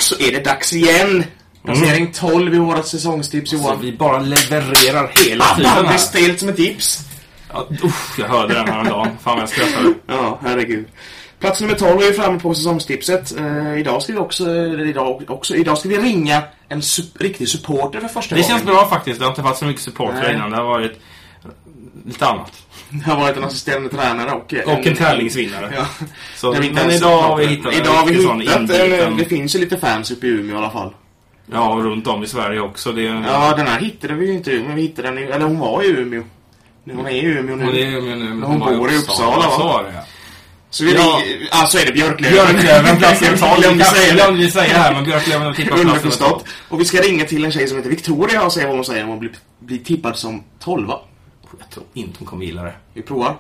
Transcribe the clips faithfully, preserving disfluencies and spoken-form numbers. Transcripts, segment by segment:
så är det dags igen. Placering mm. tolv i vårat säsongstips, Johan. Så vi bara levererar hela ah, tiden. Det är stelt som ett tips. Ja, usch, jag hörde den här en dag. Fan, jag skrattar. Ja, herregud. Plats nummer tolv är framme på säsongstipset. Uh, idag ska vi också, eller idag också, idag ska vi ringa en su- riktig supporter för första det gången. Det känns bra faktiskt. Det har inte varit så mycket supporter innan. Det har varit lite annat. Det har varit en assisterande tränare och, och en, en tävlingsvinnare. Ja. Så, men idag har vi hittat, idag har vi hittat en, det finns ju lite fans uppe i Umeå i alla fall. Ja, och runt om i Sverige också. Det är, ja, den här hittade vi ju inte, men vi hittade den i, eller hon var i Umeå. Hon är i Umeå nu. Hon, är, men, men, hon, hon bor i Uppsala, va? Så var det, ja. Så vi, ja. ah, så är det Björklöven. Björklöven, plats nummer tolv. Vi säger här, men Björklöven har tippat plats nummer tolv. Och vi ska ringa till en tjej som heter Victoria och se vad hon säger om hon blir, blir tippad som tolva. Jag tror inte hon kommer gilla det. Vi provar.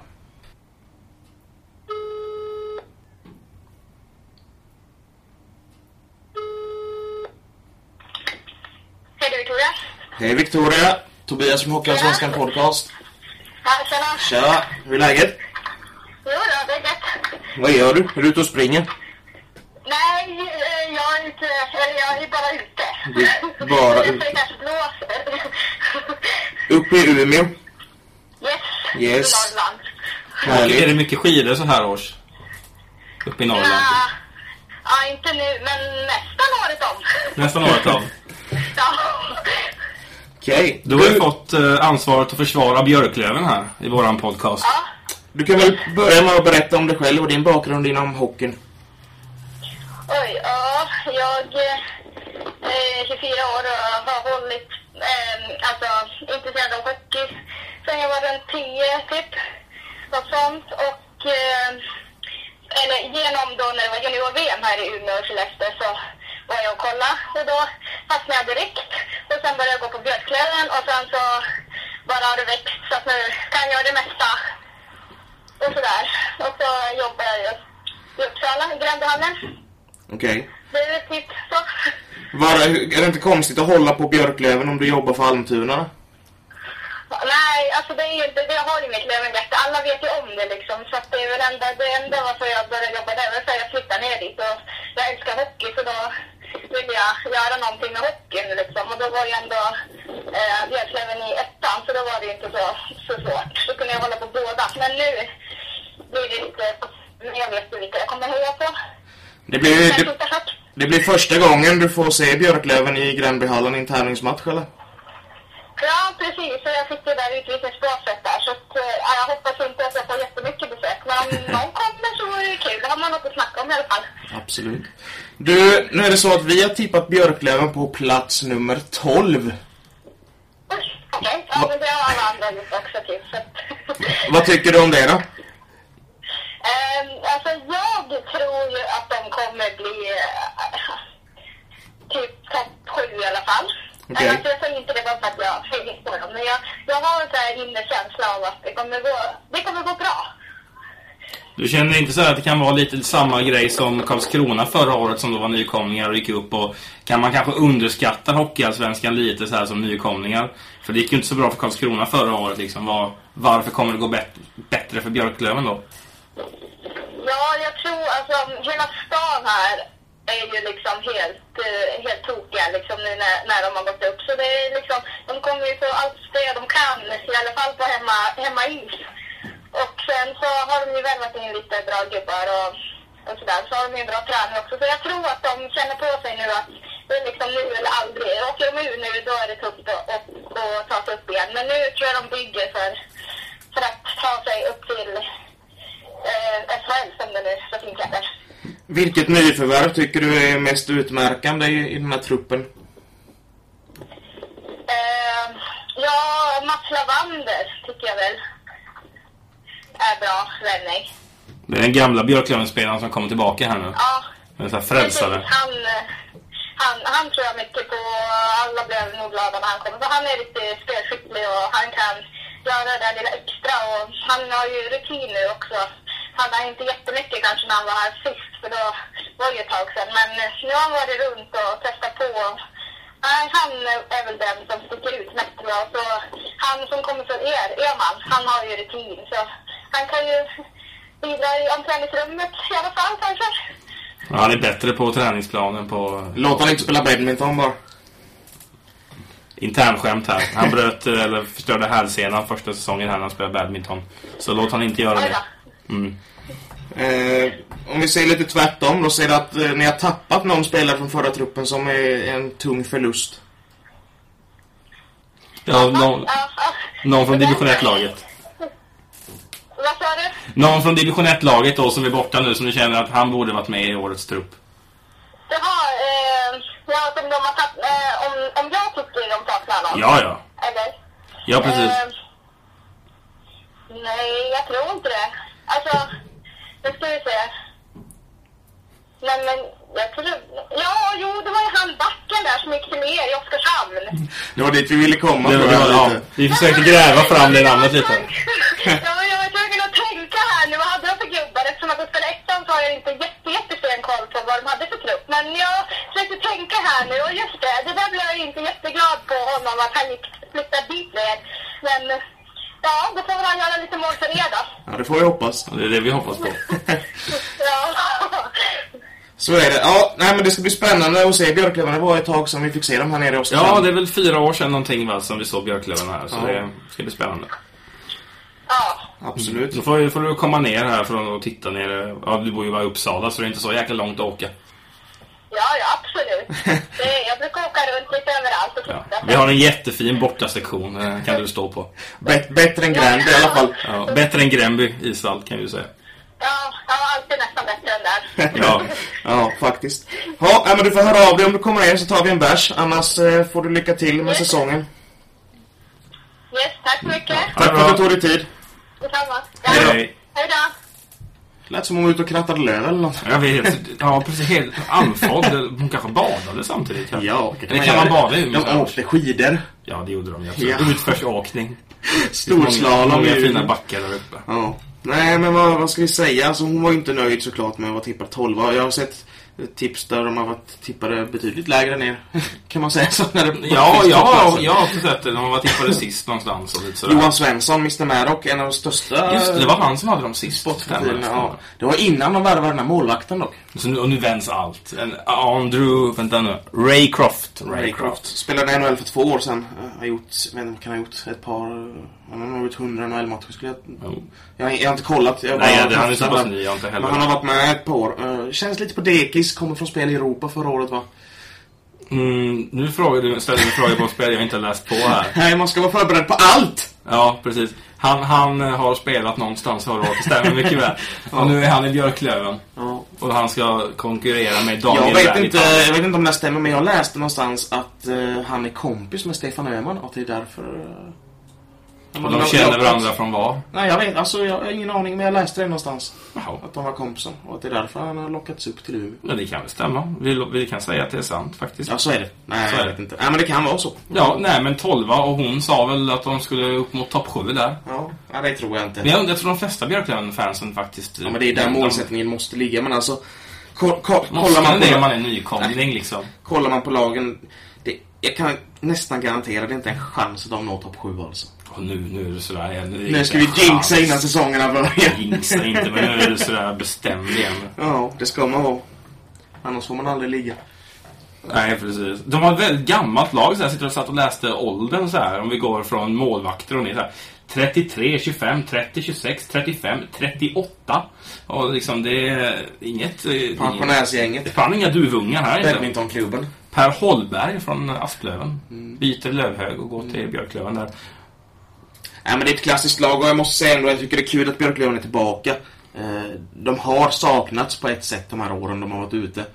Hej, det är Victoria. Hej Victoria. Tobias från Hockeyallsvenskan podcast. Ja, tjena. Tja, hur är läget? Jo då, det är gött. Vad gör du? Är du ute och springer? Nej, jag är ute, eller jag är bara ute. Du, bara ute? Det kanske blåser. Uppe i Umeå? Yes, yes. I Norrland. Härligt. Är det mycket skidor så här års? Uppe i Norrland? Ja, ja, inte nu, men nästan året om. Nästan året om? Ja. Okej. Okay. Du har ju fått uh, ansvaret att försvara Björklöven här i våran podcast. Ja. Du kan väl börja med att berätta om dig själv och din bakgrund inom hockeyn. Oj, ja. Jag är tjugofyra år och har hållit, eh, alltså, intresserad av hockey sen jag var runt tio, typ. Något sånt. Och, eh, eller genom då när det var junior-V M här i Umeå och Skellefteå så var jag och kolla. Och då fastnade jag direkt. Och sen började jag gå på Björklöven och sen så bara har det växt så att nu kan jag det mesta. Och sådär. Och så jobbar jag ju i Uppsala, i Gränbyhallen. Okej. Okay. Det är typ så. Var, är det inte konstigt att hålla på Björklöven om du jobbar för Almtuna? Nej, alltså det, är, det, det har ju mitt Lövenhjärta. Alla vet ju om det liksom. Så att det är väl enda, det enda varför jag började jobba där. Så jag flyttade ner dit och jag älskar hockey så då ville jag göra någonting med hockeyn liksom. Och då var ju ändå eh, Björklöven i ettan så då var det inte så, så svårt. Så kunde jag hålla på båda. Men nu blir det lite, jag vet inte vilka jag kommer höja på. Det blir, det, det blir första gången du får se Björklöven i Gränbyhallen i en tävlingsmatch, eller? Ja, precis. Så jag fick det där utvisningsbåset där. Så att, ja, jag hoppas inte att jag får jättemycket besök. Men om någon kommer så är det kul. Det har man något att snacka om i alla fall. Absolut. Du, nu är det så att vi har tippat Björklöven på plats nummer tolv. Okej, okay. Ja, Va- men det har alla andra gjort också till. Så att... Vad tycker du om det då? Um, alltså, jag tror ju att de kommer bli uh, typ topp sju i alla fall. Okay. Alltså, jag säger inte det bara för att jag säger på dem. Men jag, jag har en så här inre känsla av att det kommer gå, det kommer gå bra. Du känner inte så att det kan vara lite samma grej som Karlskrona förra året som då var nykomlingar och gick upp och kan man kanske underskatta hockeyallsvenskan lite så här som nykomlingar? För det gick ju inte så bra för Karlskrona förra året liksom. Var, varför kommer det gå bet- bättre för Björklöven då? Ja, jag tror alltså hela stan här är ju liksom helt, helt tokiga liksom nu när, när de har gått upp. Så det är liksom, de kommer ju få allt stöd de kan, i alla fall på hemma, hemma is. Och sen så har de ju värvat in lite bra gubbar och, och sådär. Så har de ju en bra träning också. Så jag tror att de känner på sig nu att det är liksom nu eller aldrig. Åker de ur nu, då är det tufft att, att, att ta sig upp igen. Men nu tror jag de bygger för, för att ta sig upp till eh, S H L som det nu så fint heter. Vilket nyförvärv tycker du är mest utmärkande i, i den här truppen? Uh, ja, Mats Lavander tycker jag väl är bra vänning. Det är den gamla Björklöven-spelaren som kommer tillbaka här nu. Ja. En sån här frälsare. Han, han, han tror jag mycket på. Alla blev nog glada när han kom. Så han är lite spelskicklig och han kan göra det där lilla extra. Och han har ju rutin nu också. Han har inte jättemycket kanske när han var här sist. För då var det ju ett tag sedan. Men nu har han varit runt och testat på. Nej, han är väl den som sticker ut mest bra. Så han som kommer från er, Eman, han har ju rutin. Så han kan ju bidra i omklädningsrummet i alla fall kanske. Ja, han är bättre på träningsplanen på... Låt han inte spela badminton bara. Internskämt här. Han bröt eller förstörde hälsenan första säsongen här när han spelade badminton. Så låt han inte göra det. Mm. Eh, om vi säger lite tvärtom, då säger det att eh, ni har tappat någon spelare från förra truppen som är en tung förlust. Ja, någon, någon från division ett-laget. Vad sa du? Någon från division ett-laget då som är borta nu, som du känner att han borde varit med i årets trupp. Jaha, eh, ja, som de har tatt, eh, om, om jag tycker de saknar någon. Ja, ja. Eller? Ja, precis. Eh, nej, jag tror inte det. Alltså, nu ska vi se. Nej, men jag tror... Ja, jo, det var ju han backen där som gick till ner i Oskarshamn. Det var dit vi ville komma. Det var, det var ja, lite. vi försökte gräva fram det namnet lite. Ja, men jag var tvungen att tänka här nu. Vad hade de för gubbar? Eftersom att de spelade ettan så har jag inte jätte, jättesen koll på vad de hade för trupp. Men jag försökte tänka här nu. Och just det, det där blev jag inte jätteglad på honom att han gick flyttade dit ner. Men... Ja, då får han göra lite mål för er då. Ja, det får vi hoppas. Ja, det är det vi hoppas på. Ja. Så är det. Ja, nej, men det ska bli spännande att se Björklöven. Det var ett tag som vi fick se dem här nere i Oskarshamn. Ja, det är väl fyra år sedan någonting va, som vi såg Björklöven här. Så ja. Det ska bli spännande. Ja. Absolut. Då får, får du komma ner här för att titta ner. Ja, du bor ju bara i Uppsala så det är inte så jäkla långt att åka. Ja, ja, absolut. Det, jag brukar åka runt lite överallt och titta. Ja. Vi har en jättefin bortasektion, kan du stå på. Bet, bättre än Gränby i alla fall. Ja, bättre än Gränby, Isvall kan du säga. Ja, jag har alltid nästan bättre än där. Ja, ja faktiskt. Ja, men du får höra av dig om du kommer ner så tar vi en bärs. Annars eh, får du lycka till med yes. säsongen. Yes, tack så mycket. Ja, tack för att du tog dig tid. Detsamma. Ja. Hej. Hej då. Lät som hon var ute och krattade löv eller något. Jag vet, ja precis, helt andfådd. Hon kanske badade samtidigt. Kanske. Ja, det kan man, man bada i. De åkte skidor. Ja, det gjorde de. Ja. Utförsåkning. Storslalom. Många fina backar där uppe. Ja. Nej, men vad, vad ska vi säga? Alltså, hon var ju inte nöjd såklart med att vara tippad tolva. Jag har sett tips där de har varit tippade betydligt lägre ner. Kan man säga så? När det ja, ja, jag har sett det. De var tippade sist någonstans. Och lite sådär. Johan Svensson, mister Maddock, en av de största... Just det, det var han som hade dem sist. Ja. Det var innan de värvade den här målvakten dock. Så nu, och nu vänds allt. En Andrew, vänta nu. Ray Croft. Ray, Ray Croft. Spelade i N H L för två år sedan. Jag har gjort, jag vet inte, kan ha gjort ett par... Han har nog gjort hundra N H L-matcher skulle jag... Oh. jag... Jag har inte kollat. Jag Nej, det, han är så pass ny, jag inte heller. Men han har varit med ett par år. Uh, känns lite på dekis, kommer från spel i Europa förra året va? Mm, nu frågar du, ställer du frågor på spel jag inte läst på här. Nej, man ska vara förberedd på allt! Ja, precis. Han, han har spelat någonstans förra året, det stämmer mycket väl. Ja. Och nu är han i Björklöven. Ja. Och han ska konkurrera med Daniel jag vet, inte, jag vet inte om det stämmer, men jag läste någonstans att uh, han är kompis med Stefan Öhman och det är därför... Uh, och de känner varandra från var? Nej, jag vet. Alltså, jag har ingen aning, men jag läste det någonstans. Jaha. Att de var kompisar. Och att det är därför han har lockats upp till Umeå. Ja, det kan väl stämma. Vi, vi kan säga att det är sant, faktiskt. Ja, så är det. Nej, så jag är vet inte. Nej, men det kan vara så. Ja, nej, men tolva och hon sa väl att de skulle upp mot topp sju där. Ja, ja, det tror jag inte. Men jag, jag tror de flesta Björklöven-fansen faktiskt... Ja, men det är där målsättningen måste ligga. Men alltså, ko, ko, kollar man på... det man är nykomling, liksom. Kollar man på lagen... Det, jag kan nästan garantera det är inte en chans att de når topp sju alltså. Och nu, nu är det sådär... Nu, nu ska vi jinxa innan säsongerna börjar. Jinxa inte, men nu är det sådär bestämd igen. Ja, det ska man vara. Annars får man aldrig ligga. Nej, precis. De har ett väldigt gammalt lag. Så jag sitter och satt och läste åldern så här. Om vi går från målvakter och ner så här. trettiotre, tjugofem, trettio, tjugosex, trettiofem, trettioåtta. Och liksom det är inget... Pensionärsgänget. Det fann inga duvungar här. Badmintonklubben. Per Holberg från Asplöven. Mm. Byter Lövhög och går till mm. Björklöven där. Nej, men det är ett klassiskt lag och jag måste säga ändå jag tycker det är kul att Björklöven är tillbaka. De har saknats på ett sätt de här åren de har varit ute.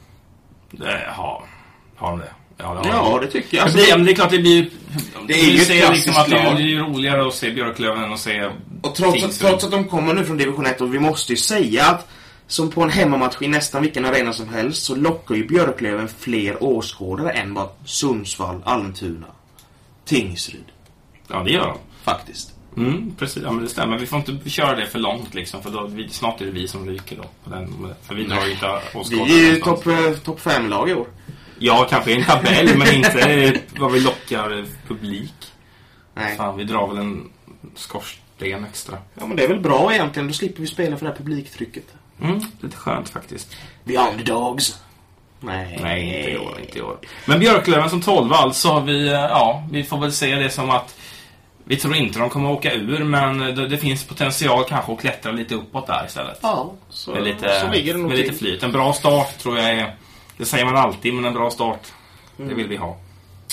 Det har, har de det? Ja, det, ja, det tycker jag. Alltså, det, det är klart det blir... Det är ju ett liksom att det är roligare att se Björklöven än att se... Och trots att, trots att de kommer nu från division ett och vi måste ju säga att som på en hemmamatch i nästan vilken arena som helst så lockar ju Björklöven fler åskådare än vad Sundsvall, Almtuna, Tingsryd. Ja, det gör de. Faktiskt. Mm, precis. Ja, men det stämmer. Vi får inte köra det för långt liksom, för då, vi, snart är det vi som ryker då. På den, för vi drar ju inte åskådare. Vi är ju topp top fem lag i år. Ja, kanske i en tabell, men inte vad vi lockar publik. Nej. Fan, vi drar väl en skors, ren extra. Ja, men det är väl bra egentligen. Då slipper vi spela för det här publiktrycket. Mm, lite skönt faktiskt. Vi är underdogs. Nej. Nej, inte i år, inte i år. Men Björklöven som tolv alltså har vi, ja, vi får väl se det som att vi tror inte de kommer att åka ur, men det, det finns potential kanske att klättra lite uppåt där istället. Ja, så, med lite, så ligger det nog med lite flyt. En bra start tror jag är, det säger man alltid, men en bra start, mm. det vill vi ha.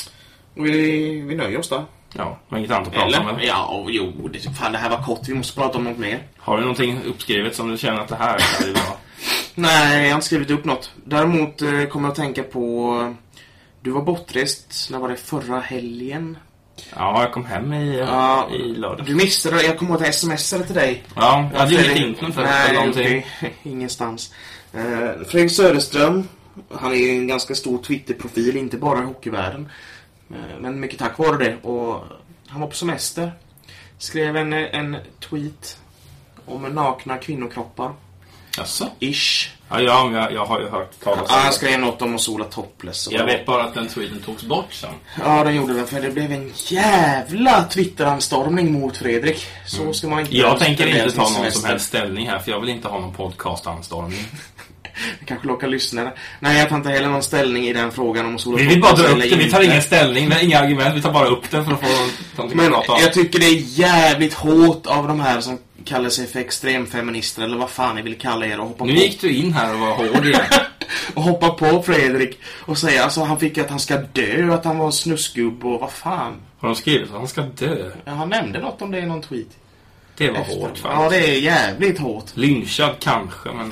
Vi, vi nöjer oss då. Ja, men inget annat att prata Eller? om. Ja, jo, det, fan, det här var kort. Vi måste prata om något mer. Har du någonting uppskrivet som du känner att det här är det bra? Nej, jag har inte skrivit upp något. Däremot eh, kommer jag att tänka på... Du var bortrest, när var det, förra helgen? Ja, jag kom hem i, ja, i lördag. Du missade det, jag kommer att smsade till dig. Ja, jag hade ju inget internet för Nej, någonting. Okay. Ingenstans. Uh, Fredrik Söderström, han är ju en ganska stor Twitter-profil, inte bara i hockeyvärlden. Uh, men mycket tack vare det. Och han var på semester. Skrev en, en tweet om nakna kvinnokroppar. Jaså? Ish. Ja, ja jag, jag har ju hört talas om ja, han skrev något om att sola topless. Jag vet bara att den tweeten togs bort sen. Ja, den gjorde den, för det blev en jävla Twitter-anstormning mot Fredrik. Så mm. ska man inte... Jag tänker inte ta någon semester. Som helst ställning här, för jag vill inte ha någon podcast-anstormning. Kanske locka lyssnare. Nej, jag tar inte heller någon ställning i den frågan om att sola Vi vill bara dra upp det, vi tar ingen ställning, vi har inga argument, vi tar bara upp den för att få någonting Men att prata om. Jag tycker det är jävligt hårt av de här som kallar sig för extremfeminister, eller vad fan ni vill kalla er, och hoppa nu på. gick du in här och var hård igen. Och hoppa på Fredrik och säga, alltså han fick att han ska dö, att han var en snusgubb och vad fan. Har de skrivit att han ska dö? Ja, han nämnde något om det i någon tweet. Det var Efter. hårt fan. Ja, det är jävligt hårt. Lynchad kanske, men...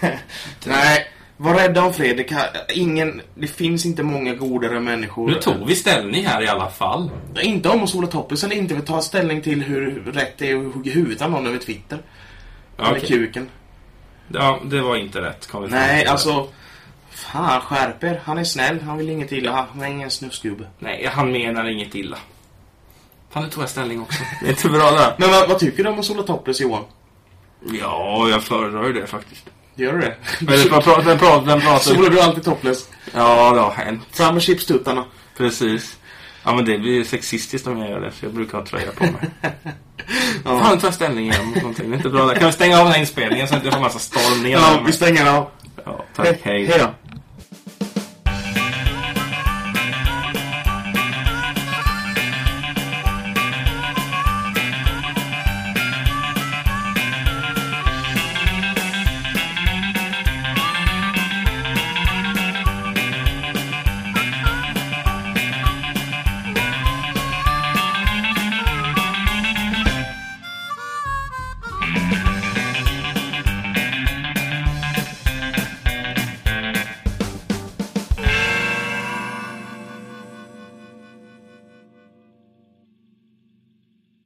Nej, var rädda om Fredrik. Ingen, det finns inte många godare människor. Nu tog vi ställning här i alla fall. Inte om att sola toppis, eller inte vi tar ställning till hur rätt det är att hugga huvudet av någon över Twitter. Okay. Eller kuken. Ja, det var inte rätt. Kom vi Nej, alltså... Fan, skärper. Han är snäll, han vill inget illa. Han är ingen snusgubbe. Nej, han menar inget illa. Fan, det tog jag ställning också. Det är inte bra där. Men vad, vad tycker du om att sola topless, Johan? Ja, jag föredrar ju det faktiskt. Gör du det? Vem pratar, vem pratar, vem pratar? Solar du alltid topless? Ja, det har hänt. Fram med chipstuttarna. Precis. Ja, men det blir ju sexistiskt om jag gör det, så jag brukar ha tröja på mig. Ja. Fan, ta ställning igen mot någonting. Det är inte bra där. Kan vi stänga av den här inspelningen så att jag får massa stormningar? Ja, vi stänger av. Ja, tack. Hej. Hej då.